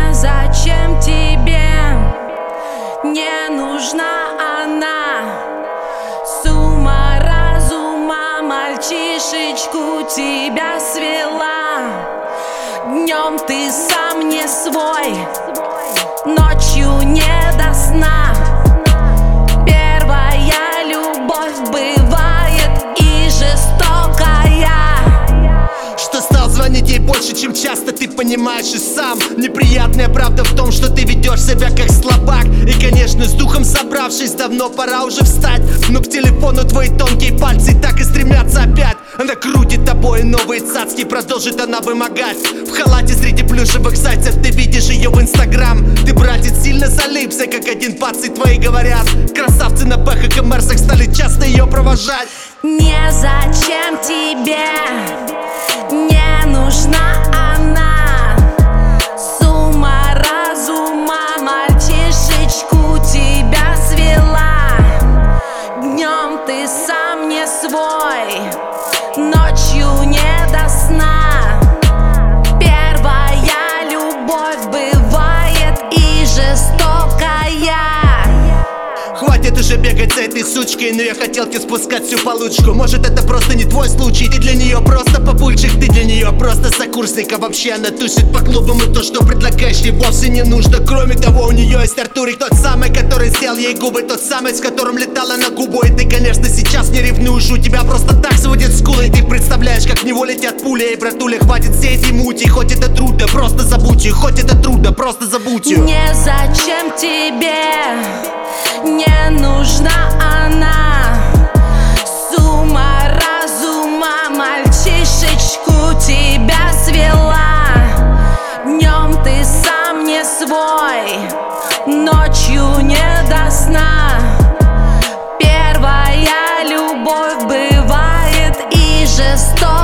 Незачем тебе не нужна она. С ума разума мальчишечку тебя свела. Днем ты сам не свой, ночью не до сна. Первая любовь бывает и жестокая. Что стал звонить ей больше, чем часто, ты понимаешь и сам. Неприятная правда в том, что ты ведешь себя как слабак. И конечно, с духом собравшись, давно пора уже встать. Но к телефону твои тонкие пальцы так и стремятся опять. Она крутит тобой новые цацки, продолжит она вымогать. В халате среди плюшевых зайцев ты видишь ее в инстаграм. Ты, братец, сильно залипся, как один пацы твои говорят. Красавцы на бэхах и мерсах стали часто ее провожать. Незачем тебе не нужна она. С ума разума мальчишечку тебя свела. Днем ты сам не свой, ночью не до сна. Первая любовь бывает и жестокая. Хватит уже бегать за этой сучкой, но я хотел тебе спускать всю получку. Может, это просто не твой случай, ты для нее просто попульчик, ты для нее просто сокурсник. А вообще она тусит по клубам, и то, что предлагаешь, ей вовсе не нужно. Кроме того, у нее есть Артурик, тот самый, который сделал ей губы, тот самый, с которым летала на губу. И ты, конечно, сейчас не ревнуешь, у тебя просто так сводит скулы. И ты представляешь, как в него летят пули. Эй, братуля, хватит всей этой мути, хоть это трудно, просто забудь ее. Хоть это трудно, просто забудь ее. Незачем тебе не нужна она. С ума разума мальчишечку тебя свела. Днем ты сам не свой, ночью не до сна. Первая любовь бывает и жестокая.